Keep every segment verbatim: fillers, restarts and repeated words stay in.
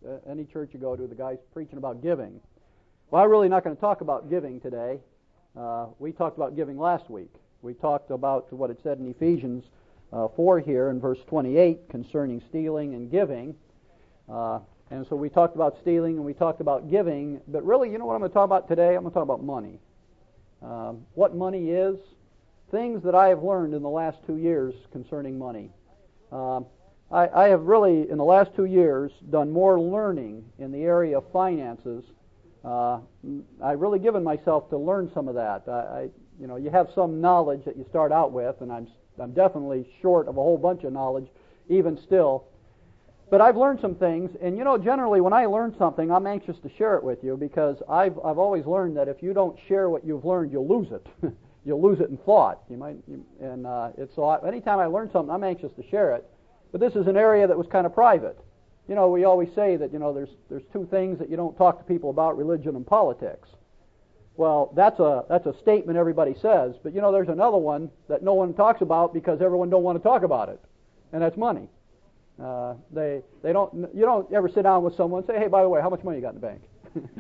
uh, any church you go to, the guy's preaching about giving. Well, I'm really not going to talk about giving today. Uh, we talked about giving last week. We talked about what it said in Ephesians uh, four here in verse twenty-eight concerning stealing and giving. Uh, and so we talked about stealing and we talked about giving. But really, you know what I'm going to talk about today? I'm going to talk about money. Um, what money is, things that I have learned in the last two years concerning money. Um, I, I have really, in the last two years, done more learning in the area of finances. Uh, I've really given myself to learn some of that. I, I, you know, you have some knowledge that you start out with, and I'm I'm definitely short of a whole bunch of knowledge, even still. But I've learned some things, and you know, generally when I learn something, I'm anxious to share it with you because I've I've always learned that if you don't share what you've learned, you'll lose it. You'll lose it in thought. You might, you, and uh, it's so. I, anytime I learn something, I'm anxious to share it. But this is an area that was kind of private. You know, we always say that, you know, there's there's two things that you don't talk to people about: religion and politics. Well, that's a that's a statement everybody says, but you know, there's another one that no one talks about because everyone don't want to talk about it, and that's money. Uh, they they don't you don't ever sit down with someone and say, hey, by the way, how much money you got in the bank?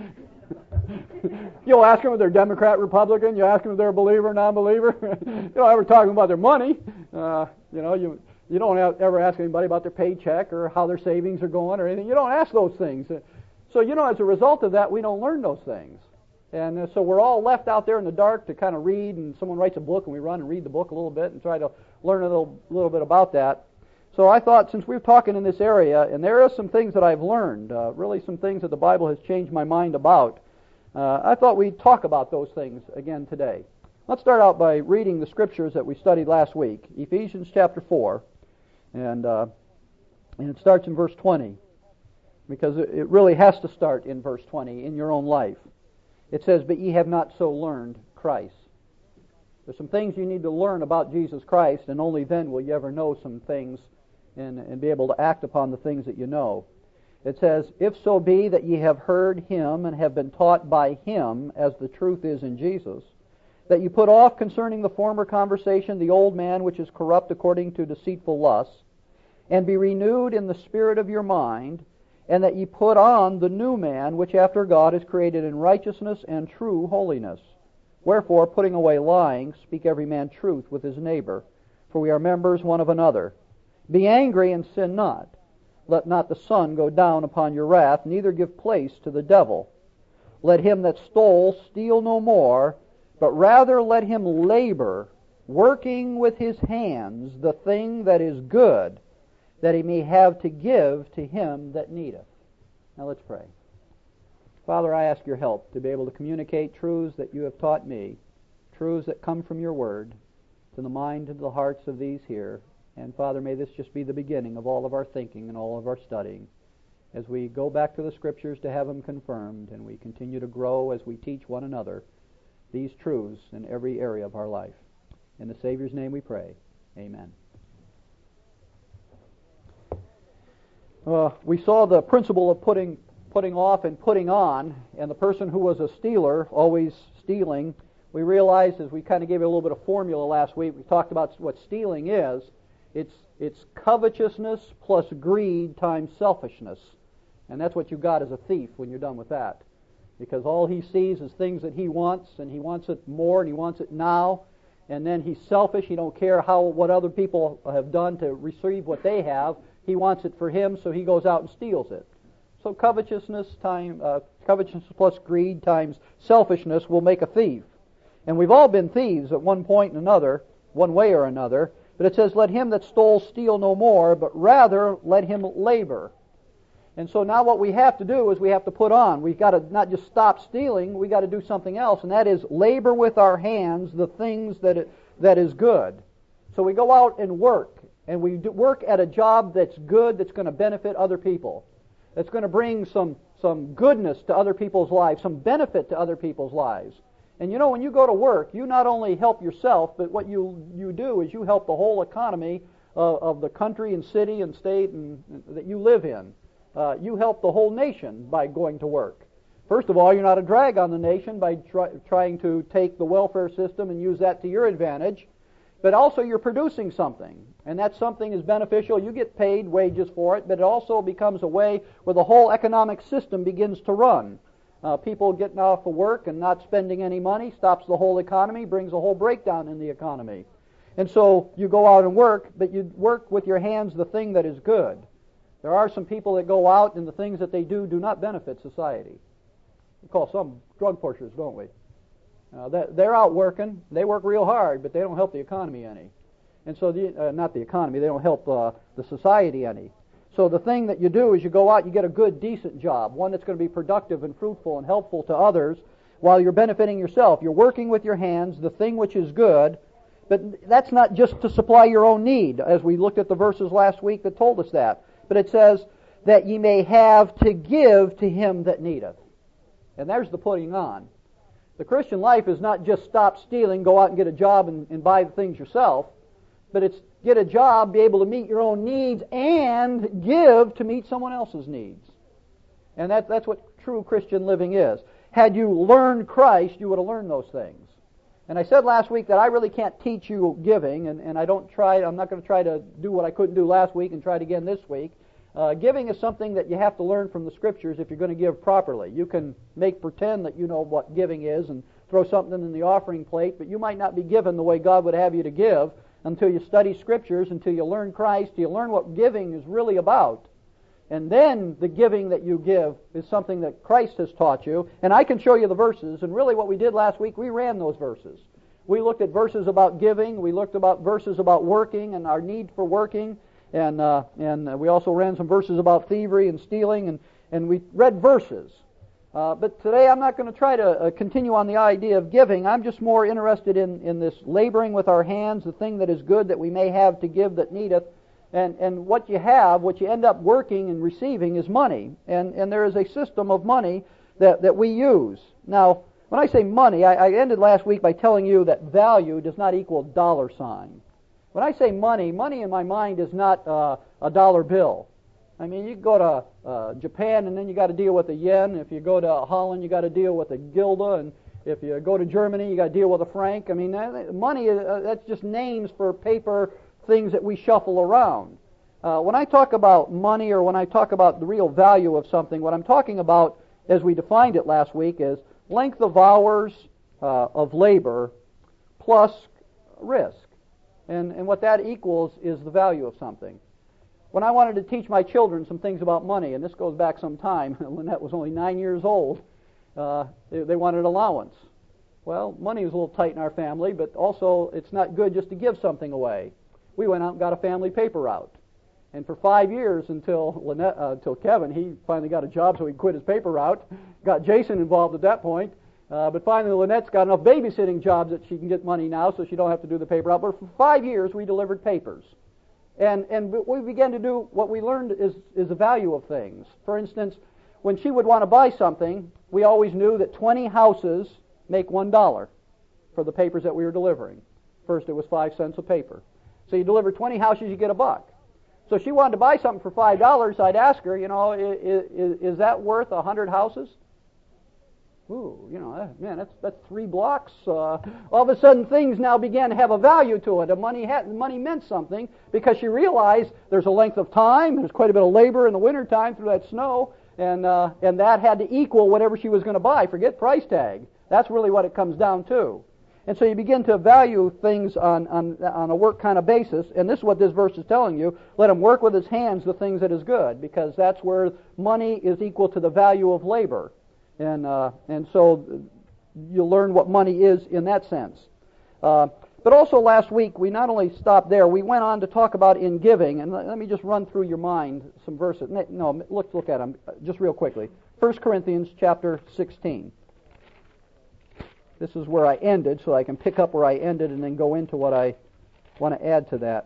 You'll ask them if they're Democrat, Republican. You ask them if they're a believer, non-believer. You don't ever talk about their money. Uh, you know, you you don't have, ever ask anybody about their paycheck or how their savings are going or anything. You don't ask those things. So, you know, as a result of that, we don't learn those things. And uh, so we're all left out there in the dark to kind of read, and someone writes a book, and we run and read the book a little bit and try to learn a little, little bit about that. So I thought, since we're talking in this area, and there are some things that I've learned, uh, really some things that the Bible has changed my mind about, uh, I thought we'd talk about those things again today. Let's start out by reading the scriptures that we studied last week, Ephesians chapter four, and, uh, and it starts in verse twenty, because it, it really has to start in verse twenty in your own life. It says, but ye have not so learned Christ. There's some things you need to learn about Jesus Christ, and only then will you ever know some things and, and be able to act upon the things that you know. It says, if so be that ye have heard him and have been taught by him, as the truth is in Jesus, that you put off concerning the former conversation the old man which is corrupt according to deceitful lusts, and be renewed in the spirit of your mind, and that ye put on the new man which after God is created in righteousness and true holiness. Wherefore, putting away lying, speak every man truth with his neighbor, for we are members one of another. Be angry and sin not. Let not the sun go down upon your wrath, neither give place to the devil. Let him that stole steal no more, but rather let him labor, working with his hands the thing that is good, that he may have to give to him that needeth. Now let's pray. Father, I ask your help to be able to communicate truths that you have taught me, truths that come from your word, to the mind and to the hearts of these here. And Father, may this just be the beginning of all of our thinking and all of our studying, as we go back to the Scriptures to have them confirmed, and we continue to grow as we teach one another these truths in every area of our life. In the Savior's name we pray. Amen. Uh, we saw the principle of putting putting off and putting on, and the person who was a stealer, always stealing, we realized, as we kind of gave it a little bit of formula last week, we talked about what stealing is. It's it's covetousness plus greed times selfishness. And that's what you got as a thief when you're done with that. Because all he sees is things that he wants, and he wants it more, and he wants it now. And then he's selfish. He don't care how what other people have done to receive what they have. He wants it for him, so he goes out and steals it. So covetousness time, uh, covetousness plus greed times selfishness will make a thief. And we've all been thieves at one point or another, one way or another. But it says, let him that stole steal no more, but rather let him labor. And so now what we have to do is we have to put on. We've got to not just stop stealing, we've got to do something else, and that is labor with our hands the things that it, that is good. So we go out and work, and we do work at a job that's good, that's going to benefit other people, that's going to bring some, some goodness to other people's lives, some benefit to other people's lives. And you know, when you go to work, you not only help yourself, but what you, you do is you help the whole economy uh, of the country and city and state and, and that you live in. Uh, you help the whole nation by going to work. First of all, you're not a drag on the nation by try, trying to take the welfare system and use that to your advantage. but also you're producing something, and that something is beneficial. You get paid wages for it, but it also becomes a way where the whole economic system begins to run. Uh, people getting off of work and not spending any money stops the whole economy, brings a whole breakdown in the economy. And so you go out and work, but you work with your hands the thing that is good. There are some people that go out and the things that they do do not benefit society. We call some drug pushers, don't we? Uh, they're out working. They work real hard, but they don't help the economy any. And so, the, uh, not the economy, they don't help uh, the society any. So the thing that you do is you go out, you get a good, decent job, one that's going to be productive and fruitful and helpful to others while you're benefiting yourself. You're working with your hands, the thing which is good, but that's not just to supply your own need, as we looked at the verses last week that told us that. But it says, that ye may have to give to him that needeth. And there's the putting on. The Christian life is not just stop stealing, go out and get a job and, and buy the things yourself, but it's get a job, be able to meet your own needs, and give to meet someone else's needs. And that, that's what true Christian living is. Had you learned Christ, you would have learned those things. And I said last week that I really can't teach you giving, and, and I don't try, I'm not going to try to do what I couldn't do last week and try it again this week. Uh, giving is something that you have to learn from the Scriptures if you're going to give properly. You can make pretend that you know what giving is and throw something in the offering plate, but you might not be given the way God would have you to give until you study Scriptures, until you learn Christ, till you learn what giving is really about. And then the giving that you give is something that Christ has taught you. And I can show you the verses, and really what we did last week, we ran those verses. We looked at verses about giving, we looked about verses about working and our need for working, and uh, and we also ran some verses about thievery and stealing, and, and we read verses. Uh, but today I'm not going to try to uh, continue on the idea of giving. I'm just more interested in, in this laboring with our hands, the thing that is good that we may have to give that needeth. And and what you have, what you end up working and receiving is money. And and there is a system of money that, that we use. Now, when I say money, I, I ended last week by telling you that value does not equal dollar sign. When I say money, money in my mind is not uh, a dollar bill. I mean, you go to uh, Japan and then you got to deal with the yen. If you go to Holland, you got to deal with the gilda, and if you go to Germany, you got to deal with a franc. I mean, that, money uh, that's just names for paper things that we shuffle around. Uh, when I talk about money, or when I talk about the real value of something, what I'm talking about, as we defined it last week, is length of hours uh, of labor plus risk. And, and what that equals is the value of something. When I wanted to teach my children some things about money, and this goes back some time, Lynette was only nine years old, uh, they, they wanted allowance. Well, money was a little tight in our family, but also it's not good just to give something away. We went out and got a family paper route. And for five years, until Lynette, uh, until Kevin, he finally got a job so he could quit his paper route, got Jason involved at that point. Uh, but finally, Lynette's got enough babysitting jobs that she can get money now, so she don't have to do the paper route. But for five years, we delivered papers. And and we began to do what we learned is, is the value of things. For instance, when she would want to buy something, we always knew that twenty houses make one dollar for the papers that we were delivering. First, it was five cents a paper. So you deliver twenty houses, you get a buck. So if she wanted to buy something for five dollars, I'd ask her, you know, is, is, is that worth a hundred houses? Ooh, you know, man, that's that's three blocks. Uh, all of a sudden, things now began to have a value to it. The money had, money meant something because she realized there's a length of time. There's quite a bit of labor in the wintertime through that snow, and uh, and that had to equal whatever she was going to buy. Forget price tag. That's really what it comes down to. And so you begin to value things on, on, on a work kind of basis, and this is what this verse is telling you. Let him work with his hands the things that is good, because that's where money is equal to the value of labor. And uh, and so you'll learn what money is in that sense. Uh, but also last week, we not only stopped there, we went on to talk about in giving, and let, let me just run through your mind some verses. No, look, look at them just real quickly. First Corinthians chapter sixteen. This is where I ended, so I can pick up where I ended and then go into what I want to add to that.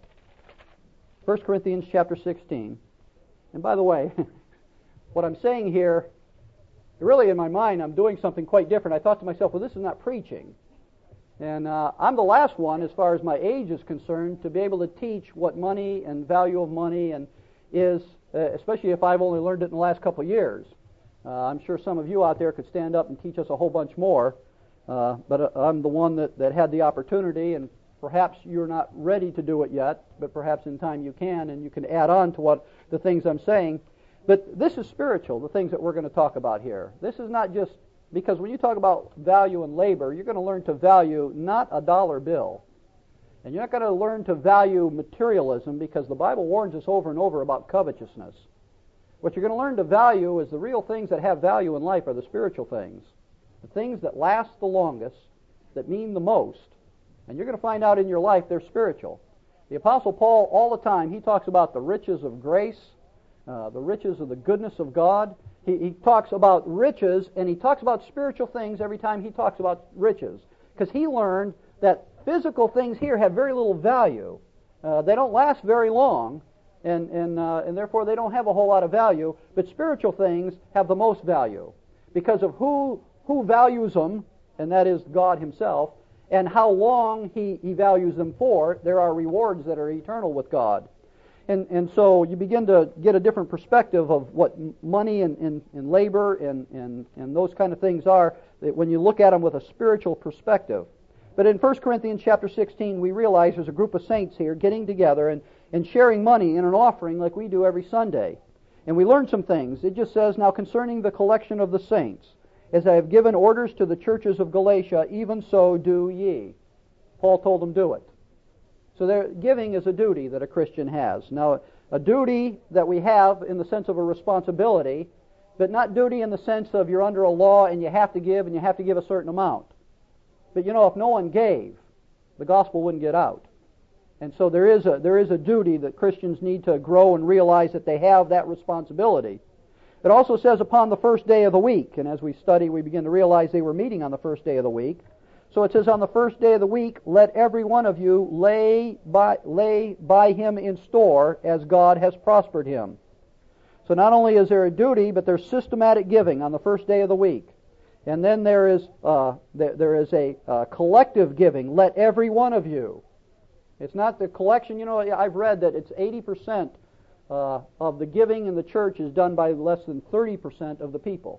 First Corinthians chapter sixteen. And by the way, what I'm saying here, really in my mind, I'm doing something quite different. I thought to myself, well, this is not preaching. And uh, I'm the last one, as far as my age is concerned, to be able to teach what money and value of money and is, uh, especially if I've only learned it in the last couple of years. Uh, I'm sure some of you out there could stand up and teach us a whole bunch more. Uh, but uh, I'm the one that, that had the opportunity, and Perhaps you're not ready to do it yet, but perhaps in time you can, and you can add on to what the things I'm saying. But this is spiritual, the things that we're going to talk about here. This is not just, because when you talk about value and labor, you're going to learn to value not a dollar bill. And you're not going to learn to value materialism, because the Bible warns us over and over about covetousness. What you're going to learn to value is the real things that have value in life are the spiritual things. The things that last the longest, that mean the most. And you're going to find out in your life they're spiritual. The Apostle Paul, all the time, he talks about the riches of grace, uh, the riches of the goodness of God. He, he talks about riches, and he talks about spiritual things every time he talks about riches. Because he learned that physical things here have very little value. Uh, they don't last very long, and and uh, and therefore they don't have a whole lot of value. But spiritual things have the most value because of who who values them, and that is God Himself, and how long He, he values them for. There are rewards that are eternal with God. And and so you begin to get a different perspective of what money and, and, and labor and, and, and those kind of things are when you look at them with a spiritual perspective. But in First Corinthians chapter sixteen, we realize there's a group of saints here getting together and, and sharing money in an offering like we do every Sunday. And we learn some things. It just says, now concerning the collection of the saints, as I have given orders to the churches of Galatia, even so do ye. Paul told them do it. So their giving is a duty that a Christian has. Now, a duty that we have in the sense of a responsibility, but not duty in the sense of you're under a law and you have to give and you have to give a certain amount. But you know, if no one gave, the gospel wouldn't get out. And so there is a there is a duty that Christians need to grow and realize that they have that responsibility. It also says upon the first day of the week, and as we study, we begin to realize they were meeting on the first day of the week. So it says, on the first day of the week, let every one of you lay by, lay by him in store as God has prospered him. So not only is there a duty, but there's systematic giving on the first day of the week. And then there is uh, there, there is a uh, collective giving. Let every one of you. It's not the collection. You know, I've read that it's eighty percent uh, of the giving in the church is done by less than thirty percent of the people.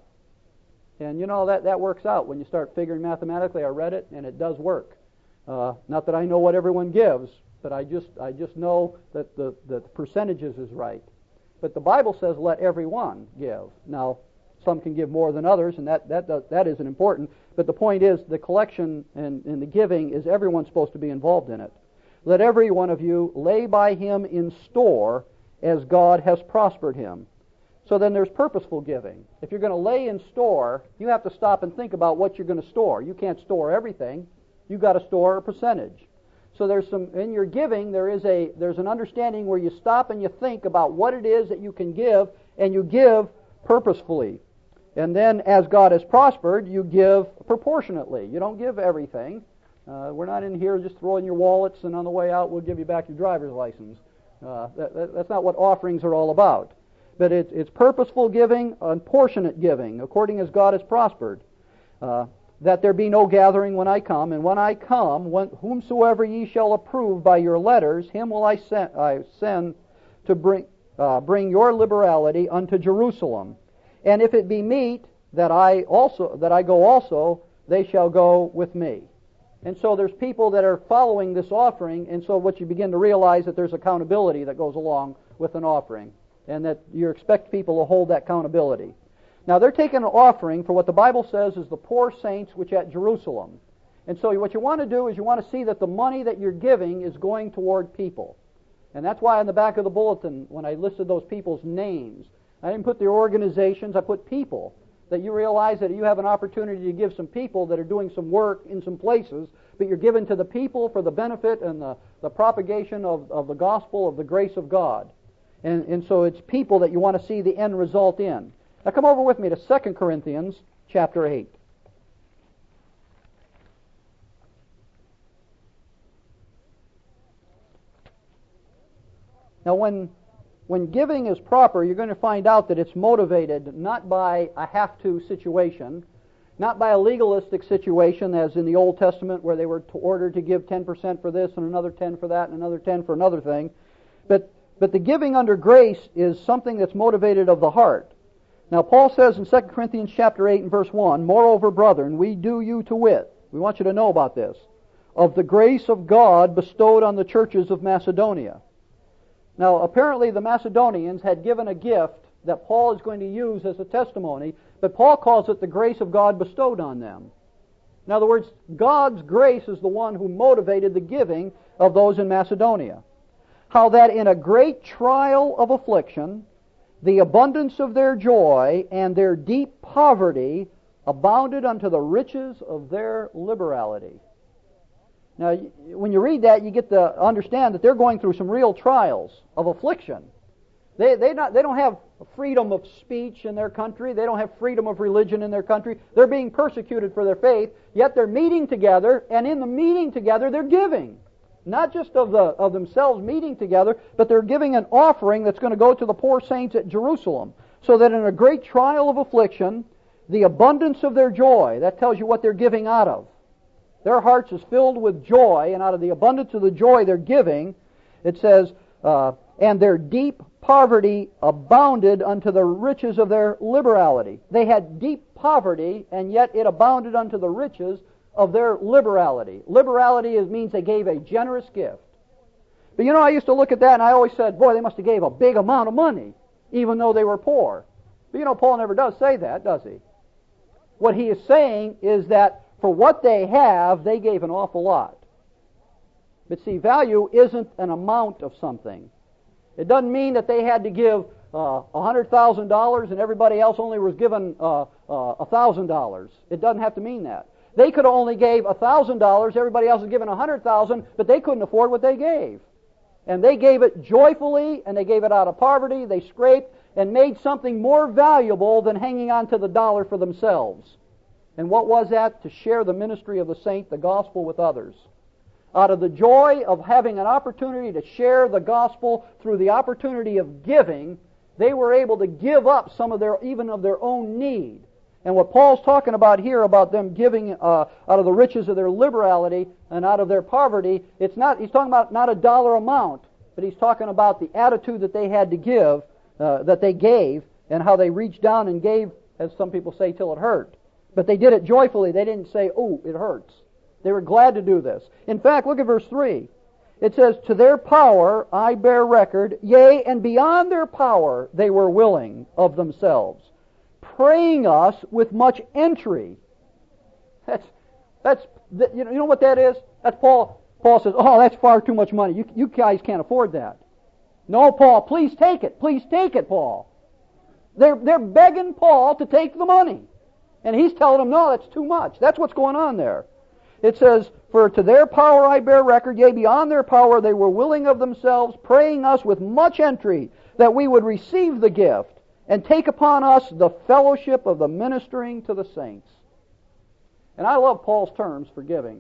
And you know, that, that works out when you start figuring mathematically. I read it, and it does work. Uh, not that I know what everyone gives, but I just I just know that the, that the percentages is right. But the Bible says, let everyone give. Now, some can give more than others, and that that does, that isn't important. But the point is, the collection and, and the giving is everyone's supposed to be involved in it. Let every one of you lay by him in store as God has prospered him. So then there's purposeful giving. If you're going to lay in store, you have to stop and think about what you're going to store. You can't store everything. You've got to store a percentage. So there's some, in your giving, there is a there's an understanding where you stop and you think about what it is that you can give, and you give purposefully. And then as God has prospered, you give proportionately. You don't give everything. Uh, we're not in here just throwing your wallets and on the way out we'll give you back your driver's license. Uh, that, that, that's not what offerings are all about. But it, it's purposeful giving, proportionate giving, according as God has prospered. Uh, that there be no gathering when I come, and when I come, when, whomsoever ye shall approve by your letters, him will I send, I send to bring uh, bring your liberality unto Jerusalem. And if it be meet that I also that I go also, they shall go with me. And so there's people that are following this offering, and so what you begin to realize that there's accountability that goes along with an offering, and that you expect people to hold that accountability. Now they're taking an offering for what the Bible says is the poor saints which at Jerusalem. And so what you want to do is you want to see that the money that you're giving is going toward people. And that's why on the back of the bulletin, when I listed those people's names, I didn't put their organizations, I put people. That you realize that you have an opportunity to give some people that are doing some work in some places, but you're given to the people for the benefit and the, the propagation of, of the gospel of the grace of God. And, and so it's people that you want to see the end result in. Now come over with me to Second Corinthians chapter eight. Now when when giving is proper, you're going to find out that it's motivated not by a have-to situation, not by a legalistic situation as in the Old Testament where they were ordered to give ten percent for this and another ten for that and another ten for another thing. But but the giving under grace is something that's motivated of the heart. Now Paul says in Second Corinthians chapter eight and verse one, moreover, brethren, we do you to wit. We want you to know about this. of the grace of God bestowed on the churches of Macedonia. Now, apparently the Macedonians had given a gift that Paul is going to use as a testimony, but Paul calls it the grace of God bestowed on them. In other words, God's grace is the one who motivated the giving of those in Macedonia. How that in a great trial of affliction, the abundance of their joy and their deep poverty abounded unto the riches of their liberality. Now, when you read that, you get to understand that they're going through some real trials of affliction. They, they, not, they don't have freedom of speech in their country. They don't have freedom of religion in their country. They're being persecuted for their faith, yet they're meeting together, and in the meeting together, they're giving. Not just of, the, of themselves meeting together, but they're giving an offering that's going to go to the poor saints at Jerusalem, so that in a great trial of affliction, the abundance of their joy, that tells you what they're giving out of. Their hearts is filled with joy, and out of the abundance of the joy they're giving, it says, uh, and their deep poverty abounded unto the riches of their liberality. They had deep poverty, and yet it abounded unto the riches of their liberality. Liberality is, means they gave a generous gift. But you know, I used to look at that, and I always said, boy, they must have gave a big amount of money, even though they were poor. But you know, Paul never does say that, does he? What he is saying is that for what they have, they gave an awful lot. But see, value isn't an amount of something. It doesn't mean that they had to give uh, one hundred thousand dollars and everybody else only was given uh, uh, one thousand dollars. It doesn't have to mean that. They could have only gave one thousand dollars, everybody else was given one hundred thousand dollars, but they couldn't afford what they gave. And they gave it joyfully, and they gave it out of poverty. They scraped and made something more valuable than hanging on to the dollar for themselves. And what was that? To share the ministry of the saint, the gospel, with others. Out of the joy of having an opportunity to share the gospel through the opportunity of giving, they were able to give up some of their, even of their own need. And what Paul's talking about here, about them giving uh, out of the riches of their liberality and out of their poverty, it's not, he's talking about not a dollar amount, but he's talking about the attitude that they had to give, uh, that they gave, and how they reached down and gave, as some people say, till it hurt. But they did it joyfully. They didn't say, oh, it hurts. They were glad to do this. In fact, look at verse three. It says, to their power I bear record, yea, and beyond their power they were willing of themselves, praying us with much entreaty. That's, that's, you know, you know what that is? That's Paul. Paul says, oh, that's far too much money. You, you guys can't afford that. No, Paul, please take it. Please take it, Paul. They're, they're begging Paul to take the money. And he's telling them, no, that's too much. That's what's going on there. It says, for to their power I bear record, yea, beyond their power they were willing of themselves, praying us with much entreaty that we would receive the gift and take upon us the fellowship of the ministering to the saints. And I love Paul's terms for giving.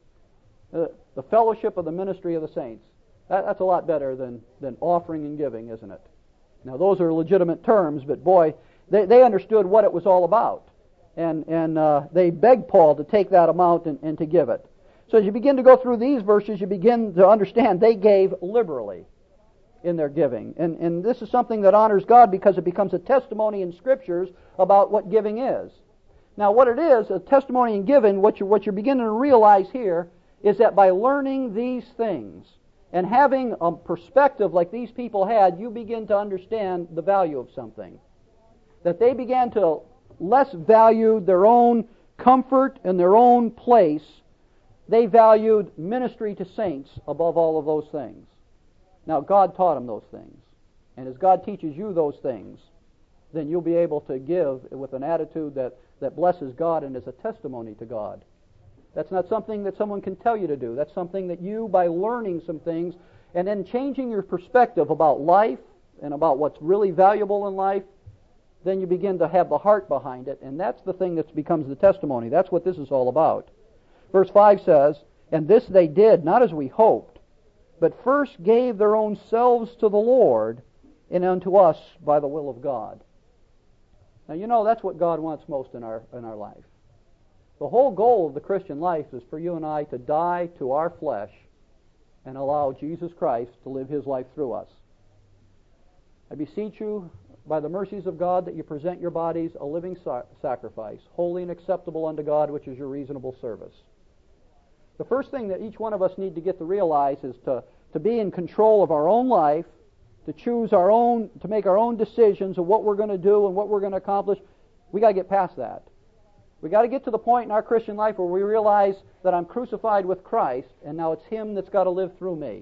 Uh, the fellowship of the ministry of the saints. That, that's a lot better than, than offering and giving, isn't it? Now, those are legitimate terms, but boy, they, they understood what it was all about. And, and uh, they begged Paul to take that amount and, and to give it. So as you begin to go through these verses, you begin to understand they gave liberally in their giving. And, and this is something that honors God because it becomes a testimony in Scriptures about what giving is. Now, what it is, a testimony in giving, what, you, what you're beginning to realize here is that by learning these things and having a perspective like these people had, you begin to understand the value of something. That they began to less value their own comfort and their own place. They valued ministry to saints above all of those things. Now, God taught them those things. And as God teaches you those things, then you'll be able to give with an attitude that, that blesses God and is a testimony to God. That's not something that someone can tell you to do. That's something that you, by learning some things and then changing your perspective about life and about what's really valuable in life, then you begin to have the heart behind it, and that's the thing that becomes the testimony. That's what this is all about. Verse five says, and this they did, not as we hoped, but first gave their own selves to the Lord, and unto us by the will of God. Now, you know, that's what God wants most in our in our life. The whole goal of the Christian life is for you and I to die to our flesh and allow Jesus Christ to live His life through us. I beseech you, by the mercies of God, that you present your bodies a living sa- sacrifice, holy and acceptable unto God, which is your reasonable service. The first thing that each one of us need to get to realize is to, to be in control of our own life, to choose our own, to make our own decisions of what we're going to do and what we're going to accomplish. We got to get past that. We got to get to the point in our Christian life where we realize that I'm crucified with Christ, and now it's Him that's got to live through me.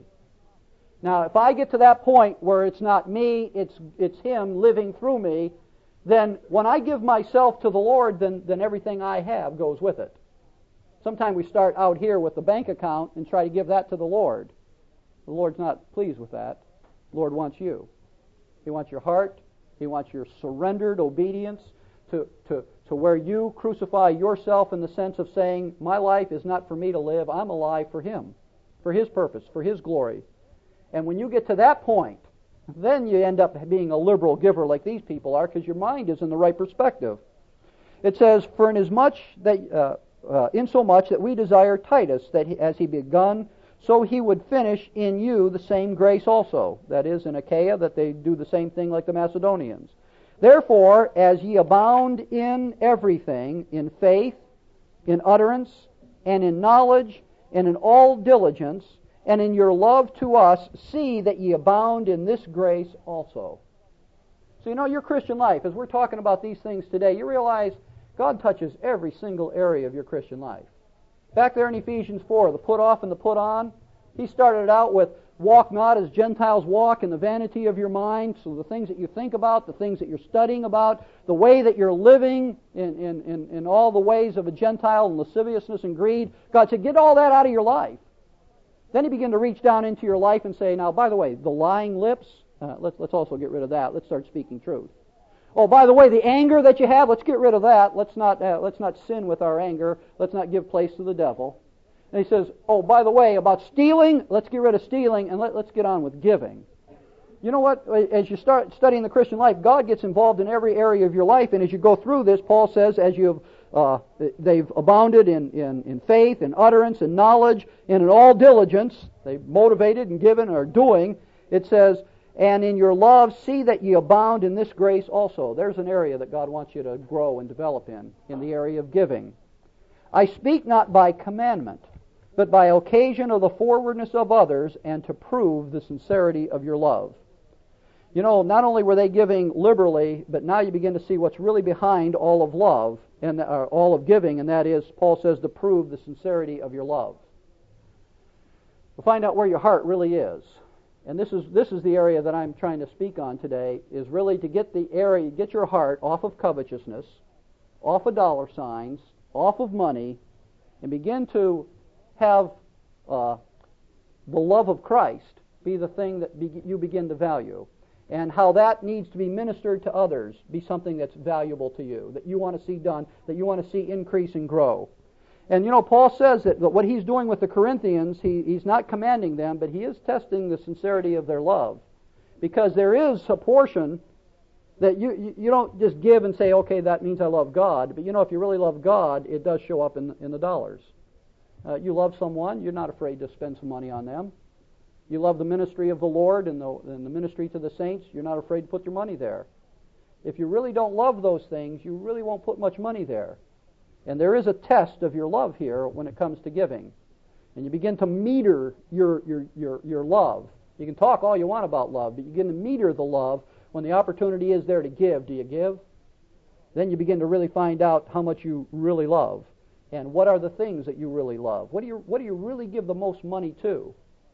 Now, if I get to that point where it's not me, it's it's Him living through me, then when I give myself to the Lord, then, then everything I have goes with it. Sometimes we start out here with the bank account and try to give that to the Lord. The Lord's not pleased with that. The Lord wants you. He wants your heart. He wants your surrendered obedience to, to, to where you crucify yourself in the sense of saying, my life is not for me to live. I'm alive for Him, for His purpose, for His glory. And when you get to that point, then you end up being a liberal giver like these people are, because your mind is in the right perspective. It says, for inasmuch that, uh, uh, insomuch that we desire Titus, that he, as he begun, so he would finish in you the same grace also. That is, in Achaia, that they do the same thing like the Macedonians. Therefore, as ye abound in everything, in faith, in utterance, and in knowledge, and in all diligence, and in your love to us, see that ye abound in this grace also. So you know, your Christian life, as we're talking about these things today, you realize God touches every single area of your Christian life. Back there in Ephesians four, the put off and the put on, he started out with, walk not as Gentiles walk in the vanity of your mind. So the things that you think about, the things that you're studying about, the way that you're living in, in, in, in all the ways of a Gentile and lasciviousness and greed. God said, get all that out of your life. Then he began to reach down into your life and say, now, by the way, the lying lips, uh, let's, let's also get rid of that. Let's start speaking truth. Oh, by the way, the anger that you have, let's get rid of that. Let's not uh, let's not sin with our anger. Let's not give place to the devil. And he says, oh, by the way, about stealing, let's get rid of stealing and let, let's get on with giving. You know what? As you start studying the Christian life, God gets involved in every area of your life. And as you go through this, Paul says, as you have, uh, they've abounded in, in, in faith, in utterance, in knowledge, and in all diligence. They've motivated and given and are doing. It says, and in your love, see that ye abound in this grace also. There's an area that God wants you to grow and develop in, in the area of giving. I speak not by commandment, but by occasion of the forwardness of others, and to prove the sincerity of your love. You know, not only were they giving liberally, but now you begin to see what's really behind all of love, and uh, all of giving, and that is, Paul says, to prove the sincerity of your love. We'll find out where your heart really is. And this is this is the area that I'm trying to speak on today, is really to get the area, get your heart off of covetousness, off of dollar signs, off of money, and begin to have uh, the love of Christ be the thing that be, you begin to value. And how that needs to be ministered to others be something that's valuable to you, that you want to see done, that you want to see increase and grow. And you know, Paul says that what he's doing with the Corinthians, he, he's not commanding them, but he is testing the sincerity of their love. Because there is a portion that you, you, you don't just give and say, okay, that means I love God. But you know, if you really love God, it does show up in, in the dollars. Uh, you love someone, you're not afraid to spend some money on them. You love the ministry of the Lord and the, and the ministry to the saints, you're not afraid to put your money there. If you really don't love those things, you really won't put much money there. And there is a test of your love here when it comes to giving. And you begin to meter your, your, your, your love. You can talk all you want about love, but you begin to meter the love when the opportunity is there to give. Do you give? Then you begin to really find out how much you really love. And what are the things that you really love? What do you, what do you really give the most money to?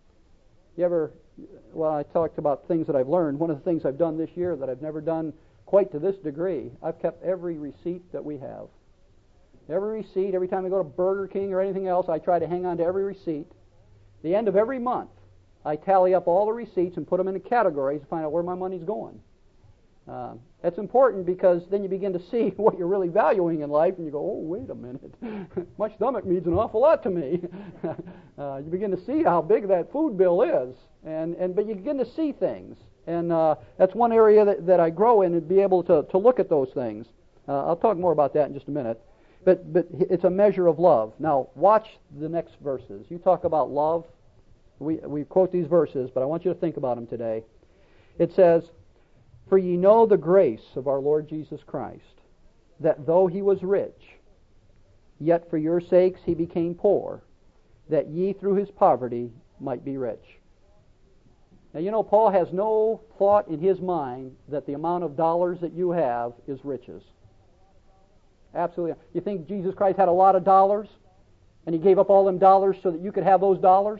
You ever, well, I talked about things that I've learned. One of the things I've done this year that I've never done quite to this degree, I've kept every receipt that we have. Every receipt, every time I go to Burger King or anything else, I try to hang on to every receipt. The end of every month, I tally up all the receipts and put them into categories to find out where my money's going. Uh, that's important because then you begin to see what you're really valuing in life, and you go, oh, wait a minute. My stomach means an awful lot to me. uh, you begin to see how big that food bill is, and, and but you begin to see things. And uh, that's one area that, that I grow in, and be able to, to look at those things. Uh, I'll talk more about that in just a minute. But but it's a measure of love. Now, watch the next verses. You talk about love. We we quote these verses, but I want you to think about them today. It says, for ye know the grace of our Lord Jesus Christ, that though he was rich, yet for your sakes he became poor, that ye through his poverty might be rich. Now, you know, Paul has no thought in his mind that the amount of dollars that you have is riches. Absolutely. You think Jesus Christ had a lot of dollars, and he gave up all them dollars so that you could have those dollars?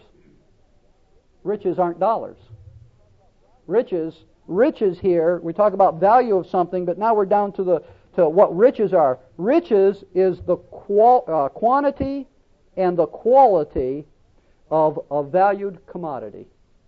Riches aren't dollars. Riches, riches here, we talk about value of something, but now we're down to the to what riches are. Riches is the qual, uh, quantity and the quality of a valued commodity.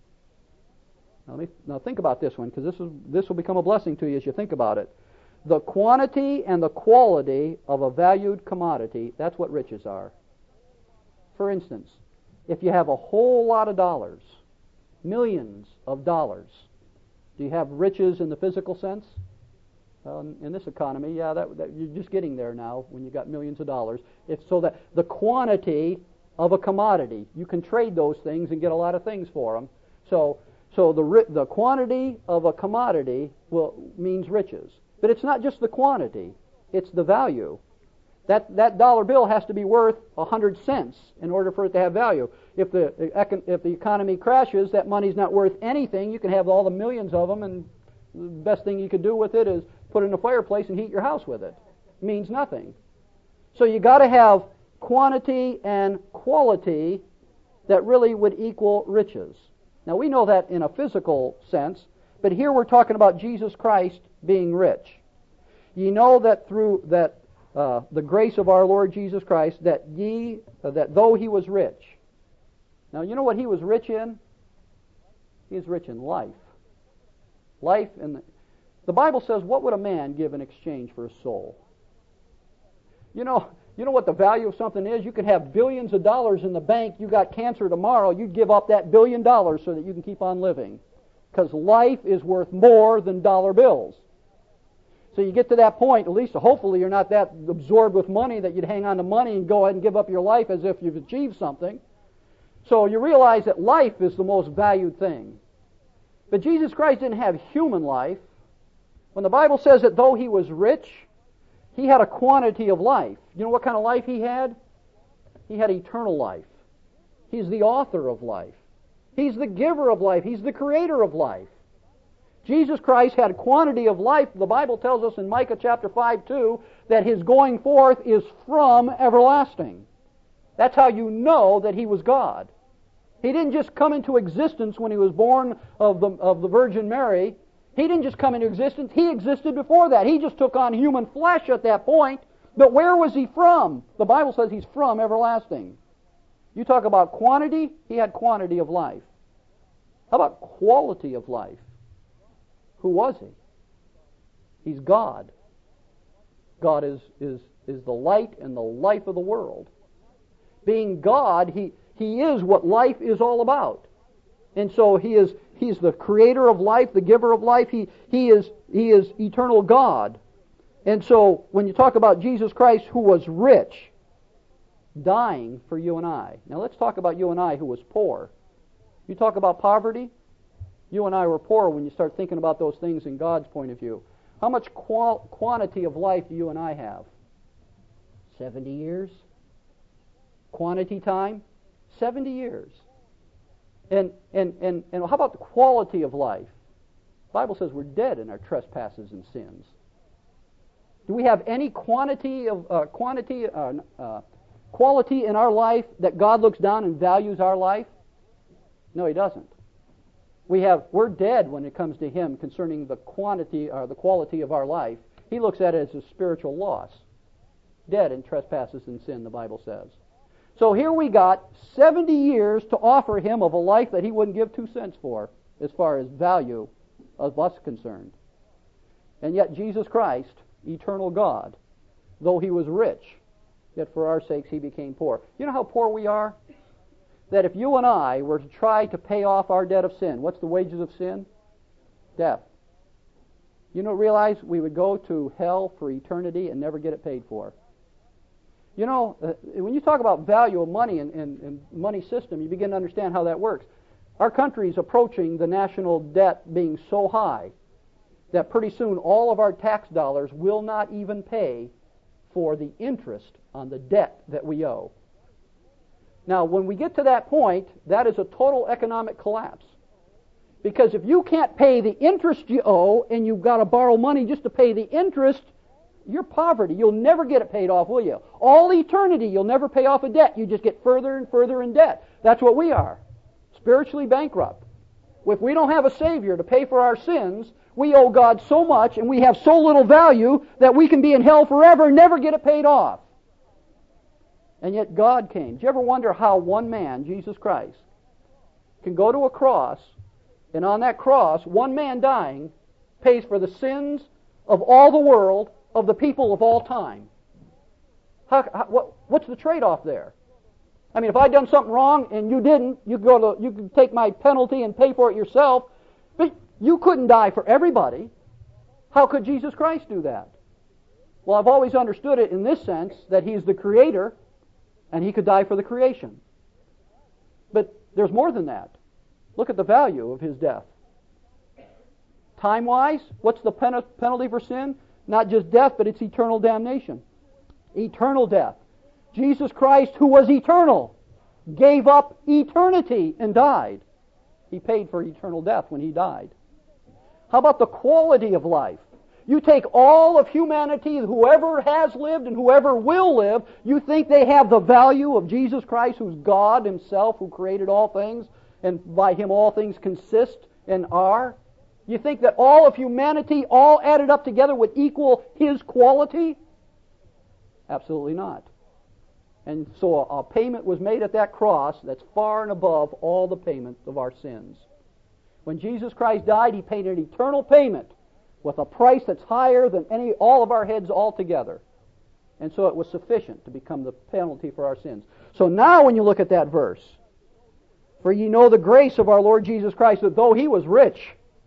Now, let me, now think about this one, because this is this will become a blessing to you as you think about it. The quantity and the quality of a valued commodity, that's what riches are. For instance, if you have a whole lot of dollars, millions of dollars, do you have riches in the physical sense? Well, in, in this economy, yeah, that, that you're just getting there now when you got millions of dollars. If so, that the quantity of a commodity, you can trade those things and get a lot of things for them. So, so the the quantity of a commodity will means riches. But it's not just the quantity; it's the value. That that dollar bill has to be worth a hundred cents in order for it to have value. If the if the economy crashes, that money's not worth anything. You can have all the millions of them, and the best thing you could do with it is put it in a fireplace and heat your house with it. It means nothing. So you got to have quantity and quality that really would equal riches. Now we know that in a physical sense, but here we're talking about Jesus Christ being rich. You know that through that. Uh, the grace of our Lord Jesus Christ, that ye, uh, that though he was rich. Now, you know what he was rich in? He is rich in life. Life, and the, the Bible says, what would a man give in exchange for a soul? You know, you know what the value of something is? You could have billions of dollars in the bank. You got cancer tomorrow. You'd give up that billion dollars so that you can keep on living, because life is worth more than dollar bills. So you get to that point, at least hopefully you're not that absorbed with money that you'd hang on to money and go ahead and give up your life as if you've achieved something. So you realize that life is the most valued thing. But Jesus Christ didn't have human life. When the Bible says that though he was rich, he had a quantity of life. You know what kind of life he had? He had eternal life. He's the author of life. He's the giver of life. He's the creator of life. Jesus Christ had a quantity of life. The Bible tells us in Micah chapter five two that his going forth is from everlasting. That's how you know that he was God. He didn't just come into existence when he was born of the, of the Virgin Mary. He didn't just come into existence. He existed before that. He just took on human flesh at that point. But where was he from? The Bible says he's from everlasting. You talk about quantity, he had quantity of life. How about quality of life? Who was he? He's God. God is, is, is the light and the life of the world. Being God, he, he is what life is all about. And so he is he's the creator of life, the giver of life. He, he, is, he is eternal God. And so when you talk about Jesus Christ who was rich, dying for you and I. Now let's talk about you and I who was poor. You talk about poverty. You and I were poor when you start thinking about those things in God's point of view. How much qual- quantity of life do you and I have? seventy years? Quantity time? seventy years. And, and, and, and how about the quality of life? The Bible says we're dead in our trespasses and sins. Do we have any quantity of uh, quantity, uh, uh, quality in our life that God looks down and values our life? No, he doesn't. We have, we're dead when it comes to him concerning the quantity or the quality of our life. He looks at it as a spiritual loss. Dead in trespasses and sin, the Bible says. So here we got seventy years to offer him of a life that he wouldn't give two cents for as far as value of us concerned. And yet Jesus Christ, eternal God, though he was rich, yet for our sakes he became poor. You know how poor we are? That if you and I were to try to pay off our debt of sin, what's the wages of sin? Death. You know, realize we would go to hell for eternity and never get it paid for. You know, uh, when you talk about value of money and, and, and money system, you begin to understand how that works. Our country is approaching the national debt being so high that pretty soon all of our tax dollars will not even pay for the interest on the debt that we owe. Now, when we get to that point, that is a total economic collapse. Because if you can't pay the interest you owe and you've got to borrow money just to pay the interest, you're poverty. You'll never get it paid off, will you? All eternity, you'll never pay off a debt. You just get further and further in debt. That's what we are. Spiritually bankrupt. If we don't have a Savior to pay for our sins, we owe God so much and we have so little value that we can be in hell forever and never get it paid off. And yet God came. Do you ever wonder how one man, Jesus Christ, can go to a cross, and on that cross, one man dying pays for the sins of all the world, of the people of all time? How, how, what, what's the trade-off there? I mean, if I'd done something wrong and you didn't, you could go to, you could take my penalty and pay for it yourself, but you couldn't die for everybody. How could Jesus Christ do that? Well, I've always understood it in this sense, that He's the Creator, and He could die for the creation. But there's more than that. Look at the value of His death. Time-wise, what's the pen- penalty for sin? Not just death, but it's eternal damnation. Eternal death. Jesus Christ, who was eternal, gave up eternity and died. He paid for eternal death when He died. How about the quality of life? You take all of humanity, whoever has lived and whoever will live, you think they have the value of Jesus Christ, who's God Himself, who created all things, and by Him all things consist and are? You think that all of humanity, all added up together, would equal His quality? Absolutely not. And so a payment was made at that cross that's far and above all the payment of our sins. When Jesus Christ died, He paid an eternal payment with a price that's higher than any all of our heads altogether. And so it was sufficient to become the penalty for our sins. So now when you look at that verse, for ye know the grace of our Lord Jesus Christ, that though He was rich,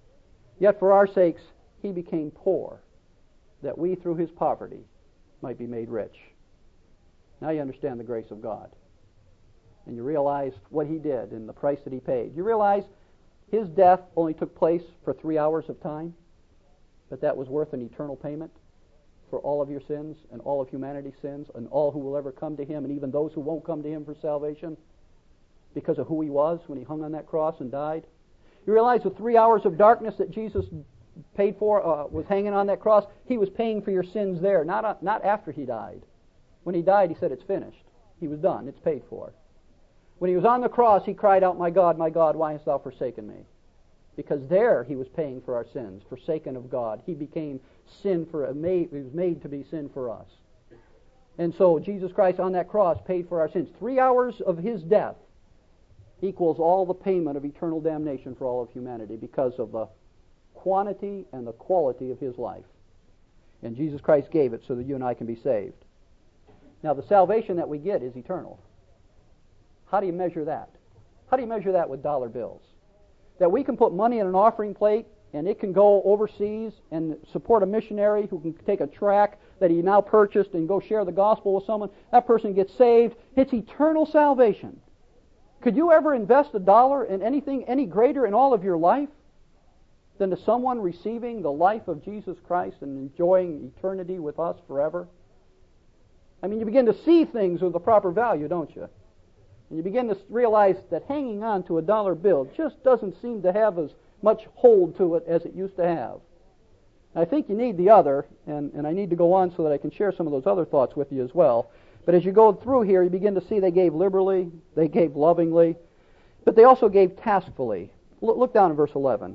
yet for our sakes He became poor, that we through His poverty might be made rich. Now you understand the grace of God. And you realize what He did and the price that He paid. You realize His death only took place for three hours of time, but that was worth an eternal payment for all of your sins and all of humanity's sins and all who will ever come to Him, and even those who won't come to Him for salvation because of who He was when He hung on that cross and died. You realize the three hours of darkness that Jesus paid for, uh, was hanging on that cross, He was paying for your sins there, not, uh, not after He died. When He died, He said, it's finished. He was done. It's paid for. When He was on the cross, He cried out, my God, my God, why hast Thou forsaken me? Because there He was paying for our sins, forsaken of God. He became sin for, He was made to be sin for us. And so Jesus Christ on that cross paid for our sins. Three hours of His death equals all the payment of eternal damnation for all of humanity because of the quantity and the quality of His life. And Jesus Christ gave it so that you and I can be saved. Now, the salvation that we get is eternal. How do you measure that? How do you measure that with dollar bills? That we can put money in an offering plate and it can go overseas and support a missionary who can take a tract that he now purchased and go share the gospel with someone. That person gets saved. It's eternal salvation. Could you ever invest a dollar in anything any greater in all of your life than to someone receiving the life of Jesus Christ and enjoying eternity with us forever? I mean, you begin to see things with the proper value, don't you? And you begin to realize that hanging on to a dollar bill just doesn't seem to have as much hold to it as it used to have. I think you need the other, and, and I need to go on so that I can share some of those other thoughts with you as well. But as you go through here, you begin to see they gave liberally, they gave lovingly, but they also gave taskfully. Look, look down at verse eleven.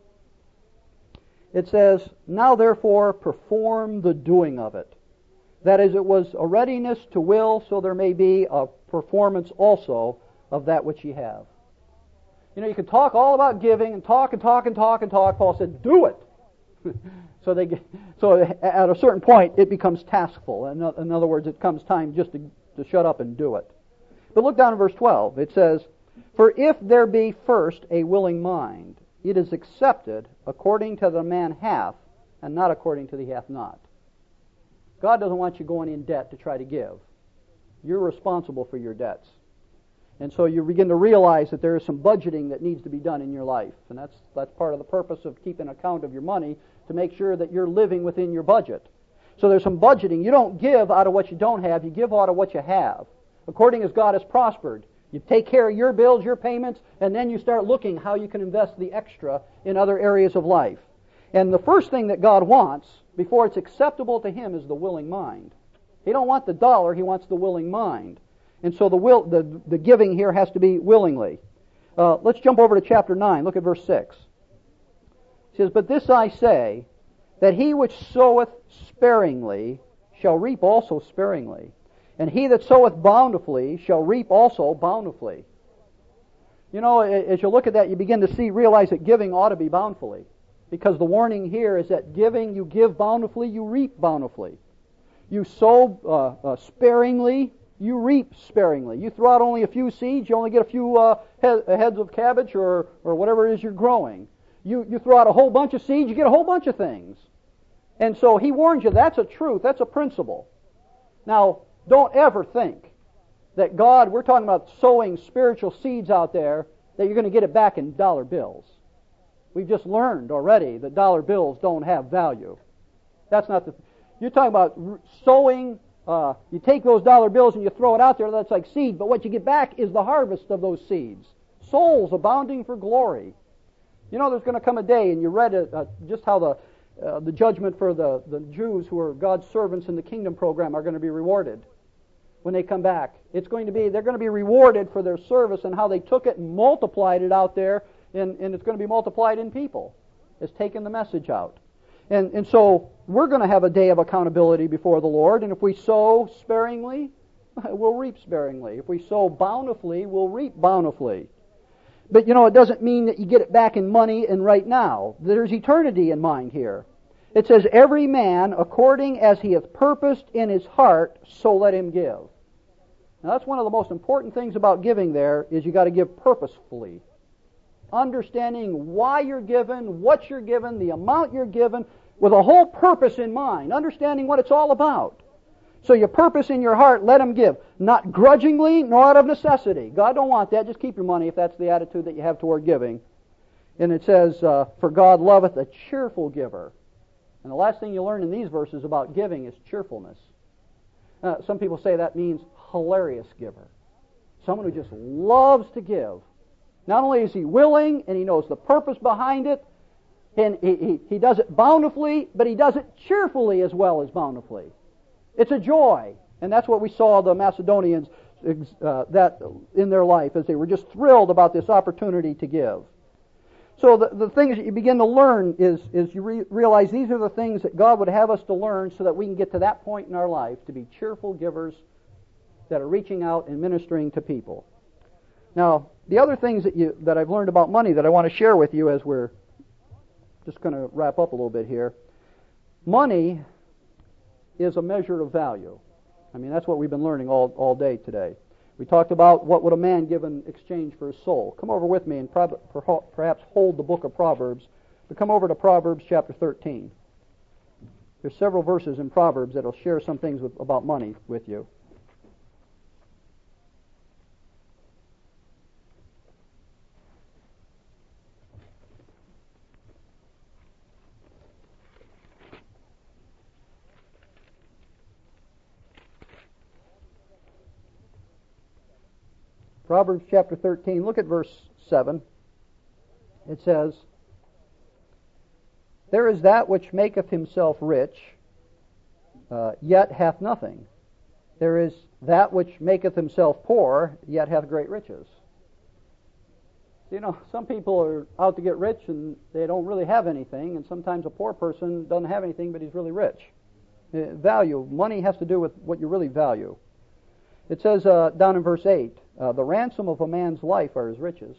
It says, now therefore perform the doing of it. That is, it was a readiness to will, so there may be a performance also of that which ye have. You know, you can talk all about giving and talk and talk and talk and talk. Paul said, do it. so they, so at a certain point, it becomes taskful. In, in other words, it comes time just to, to shut up and do it. But look down at verse twelve. It says, for if there be first a willing mind, it is accepted according to the man hath, and not according to the hath not. God doesn't want you going in debt to try to give. You're responsible for your debts. And so you begin to realize that there is some budgeting that needs to be done in your life. And that's that's part of the purpose of keeping account of your money, to make sure that you're living within your budget. So there's some budgeting. You don't give out of what you don't have. You give out of what you have. According as God has prospered You take care of your bills, your payments, and then you start looking how you can invest the extra in other areas of life. And the first thing that God wants, before it's acceptable to Him, is the willing mind. He don't want the dollar, He wants the willing mind. And so the will, the, the giving here has to be willingly. Uh, let's jump over to chapter nine. Look at verse six. It says, "But this I say, that he which soweth sparingly shall reap also sparingly, and he that soweth bountifully shall reap also bountifully." You know, as you look at that, you begin to see, realize that giving ought to be bountifully. Because the warning here is that giving, you give bountifully, you reap bountifully. You sow uh, uh, sparingly, you reap sparingly. You throw out only a few seeds, you only get a few uh, he- heads of cabbage or, or whatever it is you're growing. You, you throw out a whole bunch of seeds, you get a whole bunch of things. And so he warns you, that's a truth, that's a principle. Now, don't ever think that God, we're talking about sowing spiritual seeds out there, that you're going to get it back in dollar bills. We've just learned already that dollar bills don't have value. That's not the... You're talking about sowing, uh, you take those dollar bills and you throw it out there, that's like seed, but what you get back is the harvest of those seeds. Souls abounding for glory. You know, there's going to come a day, and you read it, uh, just how the uh, the judgment for the, the Jews who are God's servants in the kingdom program are going to be rewarded when they come back. It's going to be, they're going to be rewarded for their service and how they took it and multiplied it out there, and, and it's going to be multiplied in people. It's taken the message out. And, and so we're going to have a day of accountability before the Lord, and if we sow sparingly, we'll reap sparingly. If we sow bountifully, we'll reap bountifully. But, you know, it doesn't mean that you get it back in money and right now. There's eternity in mind here. It says, "Every man, according as he hath purposed in his heart, so let him give." Now, that's one of the most important things about giving there, is you got to give purposefully. Understanding why you're given, what you're given, the amount you're given, with a whole purpose in mind. Understanding what it's all about. So you purpose in your heart, let him give. Not grudgingly, nor out of necessity. God don't want that. Just keep your money if that's the attitude that you have toward giving. And it says, uh, "For God loveth a cheerful giver." And the last thing you learn in these verses about giving is cheerfulness. Uh, some people say that means hilarious giver. Someone who just loves to give. Not only is he willing, and he knows the purpose behind it, and he, he, he does it bountifully, but he does it cheerfully as well as bountifully. It's a joy, and that's what we saw the Macedonians uh, that in their life, as they were just thrilled about this opportunity to give. So the, the things that you begin to learn is, is you re- realize these are the things that God would have us to learn so that we can get to that point in our life to be cheerful givers that are reaching out and ministering to people. Now, the other things that you that I've learned about money that I want to share with you as we're just going to wrap up a little bit here. Money is a measure of value. I mean, that's what we've been learning all, all day today. We talked about what would a man give in exchange for his soul. Come over with me and prob- perhaps hold the book of Proverbs, but come over to Proverbs chapter thirteen. There's several verses in Proverbs that will share some things with, about money with you. Proverbs chapter thirteen, look at verse seven. It says, "There is that which maketh himself rich, uh, yet hath nothing. There is that which maketh himself poor, yet hath great riches." You know, some people are out to get rich and they don't really have anything, and sometimes a poor person doesn't have anything, but he's really rich. Uh, value, money has to do with what you really value. It says uh, down in verse eight, uh, "The ransom of a man's life are his riches."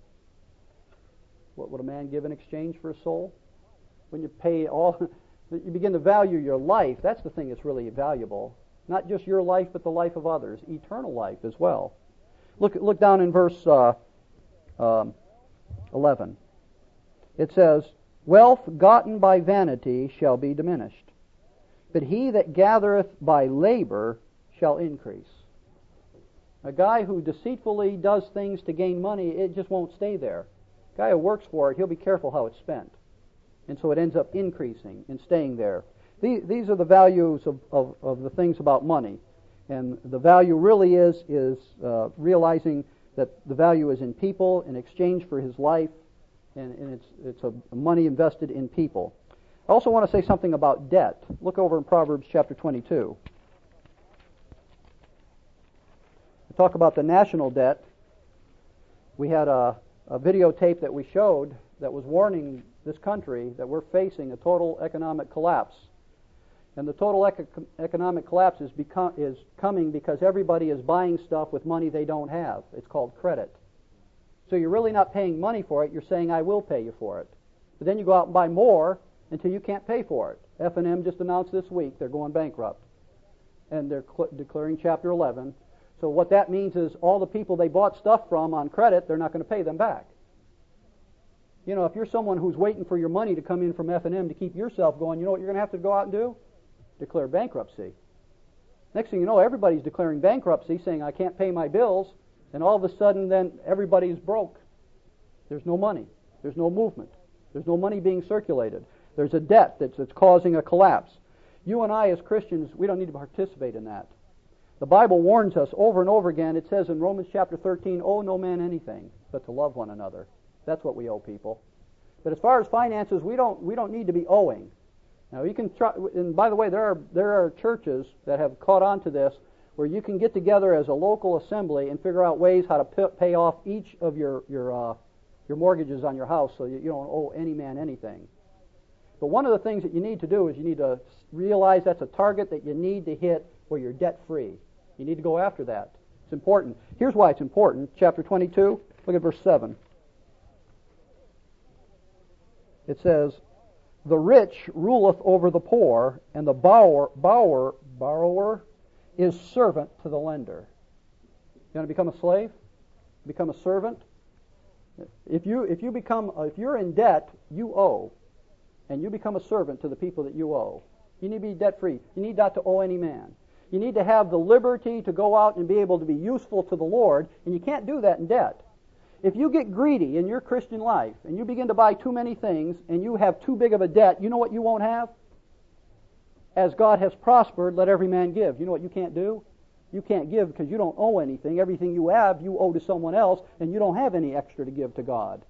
What would a man give in exchange for a soul? When you pay all, you begin to value your life. That's the thing that's really valuable. Not just your life, but the life of others. Eternal life as well. Look, look down in verse uh, um, eleven. It says, "Wealth gotten by vanity shall be diminished, but he that gathereth by labor shall increase." A guy who deceitfully does things to gain money, it just won't stay there. A guy who works for it, he'll be careful how it's spent. And so it ends up increasing and staying there. These, these are the values of, of, of the things about money. And the value really is, is uh, realizing that the value is in people in exchange for his life, and, and it's it's a money invested in people. I also want to say something about debt. Look over in Proverbs chapter twenty-two. We talk about the national debt. We had a, a videotape that we showed that was warning this country that we're facing a total economic collapse. And the total eco- economic collapse is, become, is coming because everybody is buying stuff with money they don't have. It's called credit. So you're really not paying money for it. You're saying, I will pay you for it. But then you go out and buy more until you can't pay for it. F and M just announced this week they're going bankrupt. And they're cl- declaring Chapter eleven. So what that means is all the people they bought stuff from on credit, they're not going to pay them back. You know, if you're someone who's waiting for your money to come in from F and M to keep yourself going, you know what you're going to have to go out and do? Declare bankruptcy. Next thing you know, everybody's declaring bankruptcy, saying, I can't pay my bills, and all of a sudden then everybody's broke. There's no money. There's no movement. There's no money being circulated. There's a debt that's, that's causing a collapse. You and I as Christians, we don't need to participate in that. The Bible warns us over and over again. It says in Romans chapter thirteen, owe no man anything but to love one another. That's what we owe people. But as far as finances, we don't we don't need to be owing. Now you can try, and by the way, there are there are churches that have caught on to this, where you can get together as a local assembly and figure out ways how to p- pay off each of your your uh, your mortgages on your house, so you, you don't owe any man anything. But one of the things that you need to do is you need to realize that's a target that you need to hit where you're debt free. You need to go after that. It's important. Here's why it's important. Chapter twenty-two, look at verse seven. It says, the rich ruleth over the poor, and the borrower, borrower, borrower is servant to the lender. You want to become a slave? Become a servant? If you if you become if you're in debt, you owe, and you become a servant to the people that you owe. You need to be debt free. You need not to owe any man. You need to have the liberty to go out and be able to be useful to the Lord, and you can't do that in debt. If you get greedy in your Christian life and you begin to buy too many things and you have too big of a debt, you know what you won't have? As God has prospered, let every man give. You know what you can't do? You can't give because you don't owe anything. Everything you have, you owe to someone else, and you don't have any extra to give to God.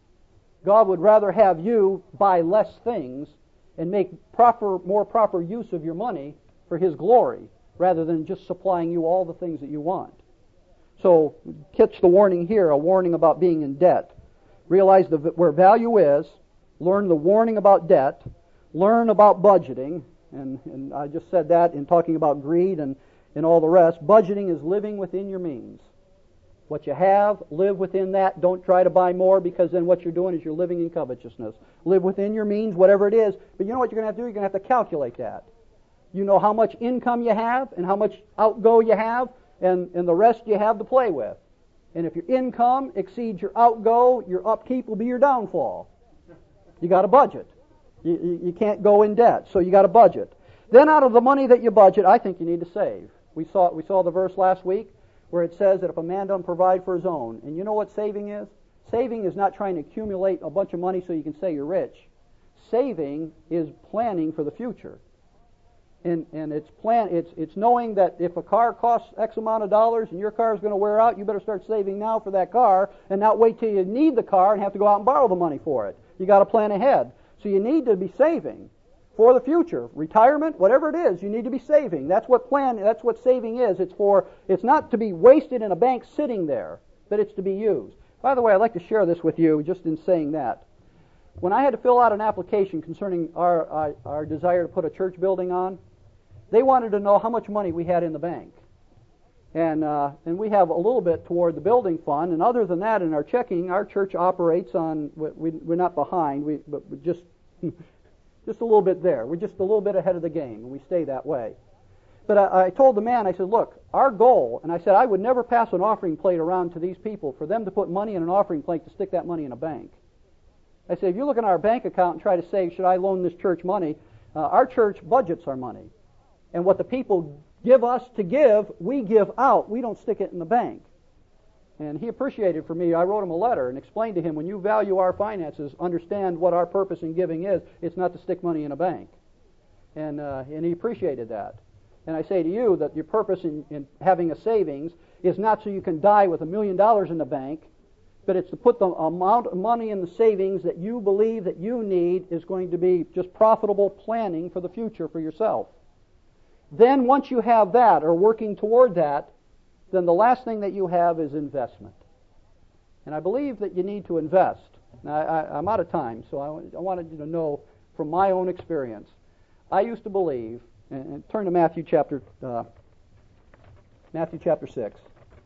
God would rather have you buy less things and make proper, more proper use of your money for His glory, rather than just supplying you all the things that you want. So, catch the warning here, a warning about being in debt. Realize the, where value is, learn the warning about debt, learn about budgeting, and, and I just said that in talking about greed and, and all the rest. Budgeting is living within your means. What you have, live within that. Don't try to buy more, because then what you're doing is you're living in covetousness. Live within your means, whatever it is, but you know what you're going to have to do? You're going to have to calculate that. You know how much income you have and how much outgo you have, and, and the rest you have to play with. And if your income exceeds your outgo, your upkeep will be your downfall. You got to budget. You, you, you can't go in debt, so you got to budget. Then out of the money that you budget, I think you need to save. We saw we saw the verse last week where it says that if a man doesn't provide for his own, and you know what saving is? Saving is not trying to accumulate a bunch of money so you can say you're rich. Saving is planning for the future. And and it's plan it's it's knowing that if a car costs X amount of dollars and your car is going to wear out, you better start saving now for that car and not wait till you need the car and have to go out and borrow the money for it. You got to plan ahead. So you need to be saving for the future, retirement, whatever it is. You need to be saving. That's what plan. That's what saving is. It's for. It's not to be wasted in a bank sitting there, but it's to be used. By the way, I'd like to share this with you, just in saying that. When I had to fill out an application concerning our our, our desire to put a church building on, they wanted to know how much money we had in the bank. And uh, and we have a little bit toward the building fund. And other than that, in our checking, our church operates on, we, we're not behind, we, but we're just, just a little bit there. We're just a little bit ahead of the game, and we stay that way. But I, I told the man, I said, look, our goal, and I said, I would never pass an offering plate around to these people for them to put money in an offering plate to stick that money in a bank. I said, if you look at our bank account and try to say, should I loan this church money, uh, our church budgets our money. And what the people give us to give, we give out. We don't stick it in the bank. And he appreciated for me. I wrote him a letter and explained to him, when you value our finances, understand what our purpose in giving is. It's not to stick money in a bank. And uh, and he appreciated that. And I say to you that your purpose in, in having a savings is not so you can die with a million dollars in the bank, but it's to put the amount of money in the savings that you believe that you need is going to be just profitable planning for the future for yourself. Then once you have that, or working toward that, then the last thing that you have is investment. And I believe that you need to invest. Now, I, I'm out of time, so I, I wanted you to know from my own experience. I used to believe, and, and turn to Matthew chapter uh, Matthew chapter six.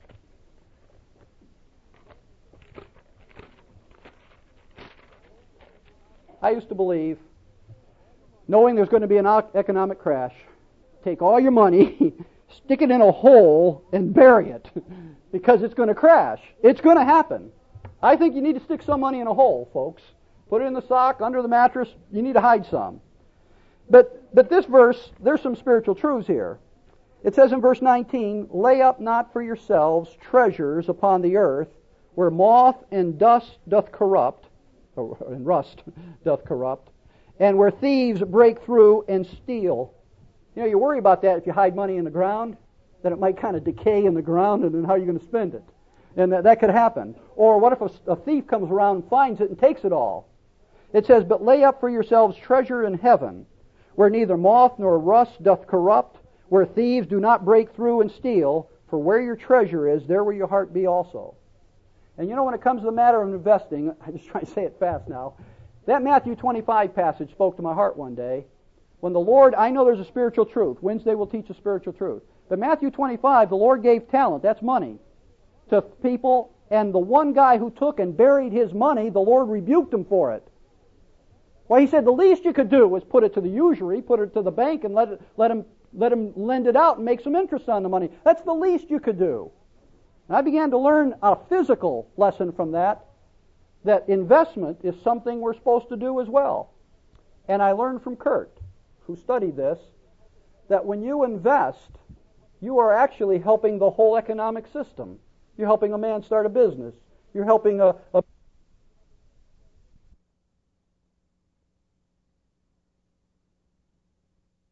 I used to believe, knowing there's going to be an economic crash, take all your money, stick it in a hole, and bury it, because it's going to crash. It's going to happen. I think you need to stick some money in a hole, folks. Put it in the sock, under the mattress. You need to hide some. But but this verse, there's some spiritual truths here. It says in verse nineteen, "Lay up not for yourselves treasures upon the earth, where moth and dust doth corrupt, or, and rust doth corrupt, and where thieves break through and steal." You know, you worry about that if you hide money in the ground, that it might kind of decay in the ground, and then how are you going to spend it? And that, that could happen. Or what if a, a thief comes around and finds it and takes it all? It says, "But lay up for yourselves treasure in heaven, where neither moth nor rust doth corrupt, where thieves do not break through and steal, for where your treasure is, there will your heart be also." And you know, when it comes to the matter of investing, I just try to say it fast now, that Matthew twenty-five passage spoke to my heart one day. When the Lord, I know there's a spiritual truth. Wednesday will teach a spiritual truth. But Matthew twenty-five, the Lord gave talent, that's money, to people, and the one guy who took and buried his money, the Lord rebuked him for it. Well, he said the least you could do was put it to the usury, put it to the bank, and let it, let him let him lend it out and make some interest on the money. That's the least you could do. And I began to learn a physical lesson from that, that investment is something we're supposed to do as well. And I learned from Kurt, who studied this, that when you invest, you are actually helping the whole economic system. You're helping a man start a business. You're helping a, a